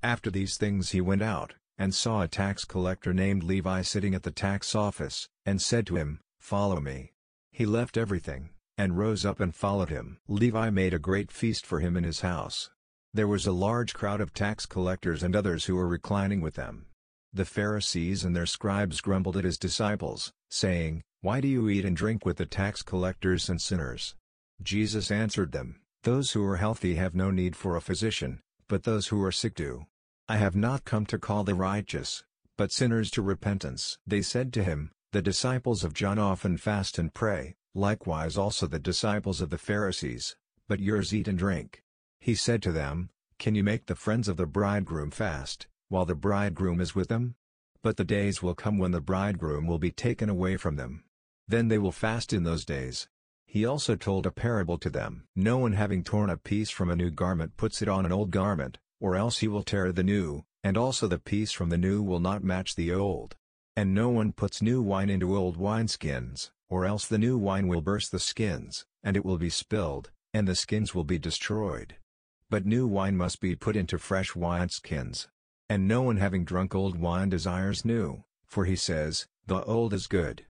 After these things he went out, and saw a tax collector named Levi sitting at the tax office, and said to him, "Follow me." He left everything, and rose up and followed him. Levi made a great feast for him in his house. There was a large crowd of tax collectors and others who were reclining with them. The Pharisees and their scribes grumbled at his disciples, saying, "Why do you eat and drink with the tax collectors and sinners?" Jesus answered them, "Those who are healthy have no need for a physician, but those who are sick do. I have not come to call the righteous, but sinners to repentance." They said to him, "The disciples of John often fast and pray, likewise also the disciples of the Pharisees, but yours eat and drink." He said to them, "Can you make the friends of the bridegroom fast, while the bridegroom is with them? But the days will come when the bridegroom will be taken away from them. Then they will fast in those days." He also told a parable to them. "No one having torn a piece from a new garment puts it on an old garment, or else he will tear the new, and also the piece from the new will not match the old. And no one puts new wine into old wineskins, or else the new wine will burst the skins, and it will be spilled, and the skins will be destroyed. But new wine must be put into fresh wineskins. And no one having drunk old wine desires new, for he says, 'The old is good.'